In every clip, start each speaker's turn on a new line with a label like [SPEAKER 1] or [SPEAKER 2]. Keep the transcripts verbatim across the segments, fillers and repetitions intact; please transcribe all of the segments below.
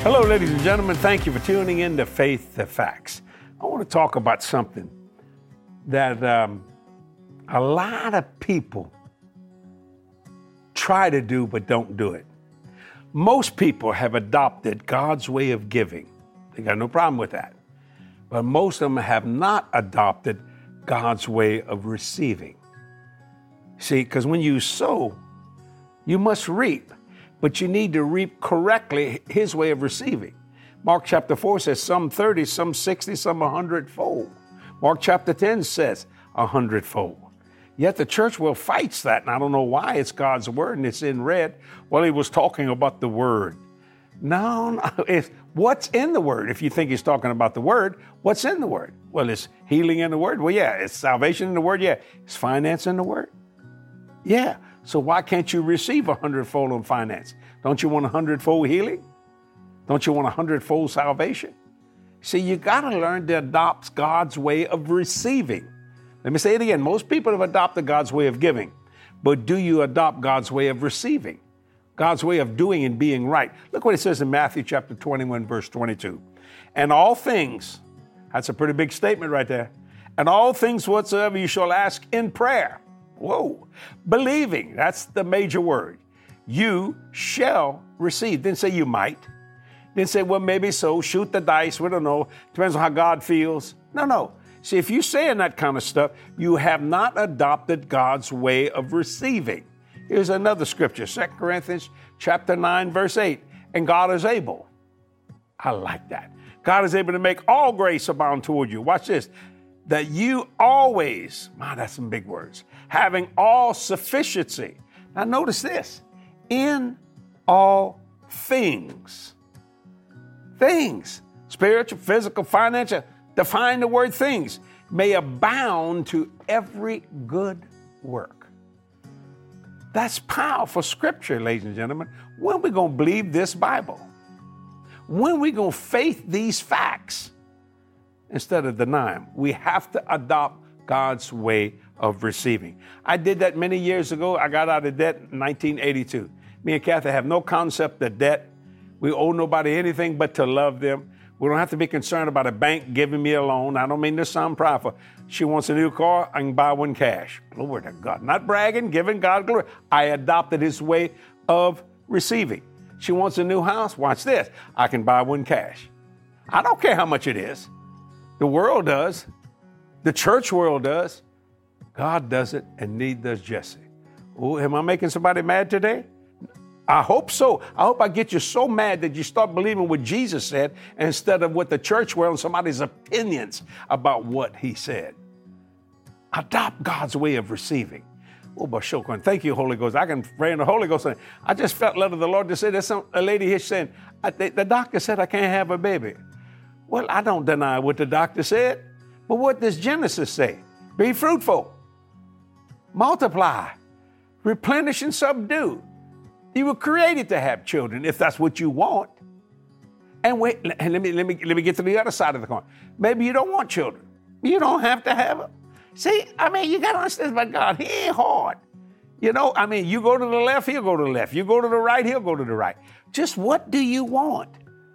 [SPEAKER 1] Hello, ladies and gentlemen. Thank you for tuning in to Faith to Facts. I want to talk about something that um, a lot of people try to do but don't do it. Most people have adopted God's way of giving. They got no problem with that. But most of them have not adopted God's way of receiving. See, because when you sow, you must reap, but you need to reap correctly His way of receiving. Mark chapter four says some thirty, some sixty, some a hundredfold. Mark chapter ten says a hundredfold. Yet the church world fights that, and I don't know why. It's God's word, and it's in red. Well, he was talking about the word. No, no, it's what's in the word. If you think he's talking about the word, what's in the word? Well, it's healing in the word. Well, yeah. It's salvation in the word. Yeah. It's finance in the word. Yeah. So why can't you receive a hundredfold in finance? Don't you want a hundredfold healing? Don't you want a hundredfold salvation? See, you got to learn to adopt God's way of receiving. Let me say it again. Most people have adopted God's way of giving, but do you adopt God's way of receiving? God's way of doing and being right. Look what it says in Matthew chapter twenty-one, verse twenty-two. And all things, that's a pretty big statement right there. And all things whatsoever you shall ask in prayer. Whoa. Believing, that's the major word. You shall receive. Didn't say you might. Didn't say, well, maybe so. Shoot the dice. We don't know. Depends on how God feels. No, no. See, if you're saying that kind of stuff, you have not adopted God's way of receiving. Here's another scripture, Second Corinthians chapter nine, verse eight. And God is able. I like that. God is able to make all grace abound toward you. Watch this. That you always, man, that's some big words, having all sufficiency. Now notice this. In all things. Things. Spiritual, physical, financial. Define the word things. May abound to every good work. That's powerful scripture, ladies and gentlemen. When are we going to believe this Bible? When are we going to faith these facts instead of deny them? We have to adopt God's way of receiving. I did that many years ago. I got out of debt in nineteen eighty-two. Me and Kathy have no concept of debt. We owe nobody anything but to love them. We don't have to be concerned about a bank giving me a loan. I don't mean to sound prideful. She wants a new car, I can buy one cash. Glory to God. Not bragging, giving God glory. I adopted His way of receiving. She wants a new house. Watch this. I can buy one cash. I don't care how much it is. The world does. The church world does. God does it, and neither does Jesse. Oh, am I making somebody mad today? I hope so. I hope I get you so mad that you start believing what Jesus said instead of what the church world and somebody's opinions about what He said. Adopt God's way of receiving. Oh, Bashokwan, thank you, Holy Ghost. I can pray in the Holy Ghost. I just felt led of the Lord to say, there's some, a lady here saying, I, the, the doctor said I can't have a baby. Well, I don't deny what the doctor said, but what does Genesis say? Be fruitful, multiply, replenish and subdue. You were created to have children if that's what you want. And wait, and let me let me let me get to the other side of the coin. Maybe you don't want children. You don't have to have them. See, I mean, you got to understand about God. He ain't hard. You know, I mean, you go to the left, He'll go to the left. You go to the right, He'll go to the right. Just what do you want?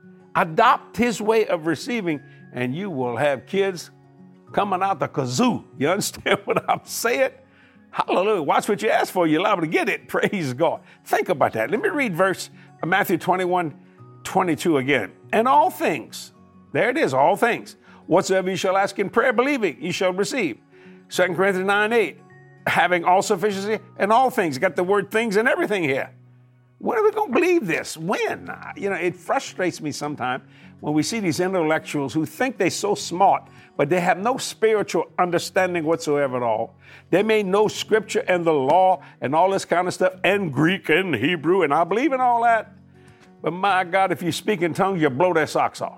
[SPEAKER 1] Adopt His way of receiving, and you will have kids coming out the kazoo. You understand what I'm saying? Hallelujah. Watch what you ask for. You're liable to get it. Praise God. Think about that. Let me read verse uh, Matthew twenty-one, twenty-two again. And all things, there it is, all things. Whatsoever you shall ask in prayer, believing, you shall receive. Second Corinthians nine, eight, having all sufficiency in all things. Got the word things and everything here. When are we going to believe this? When? You know, it frustrates me sometimes when we see these intellectuals who think they're so smart, but they have no spiritual understanding whatsoever at all. They may know scripture and the law and all this kind of stuff, and Greek and Hebrew, and I believe in all that. But my God, if you speak in tongues, you blow their socks off.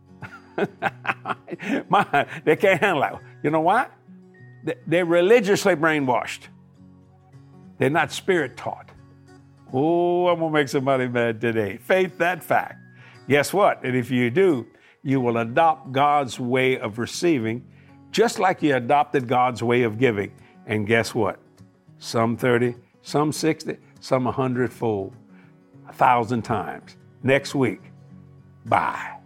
[SPEAKER 1] my, they can't handle that. You know why? They're religiously brainwashed. They're not spirit taught. Oh, I'm going to make somebody mad today. Faith that fact. Guess what? And if you do, you will adopt God's way of receiving, just like you adopted God's way of giving. And guess what? Some thirty, some sixty, some a hundredfold, a thousand times. Next week, Bye.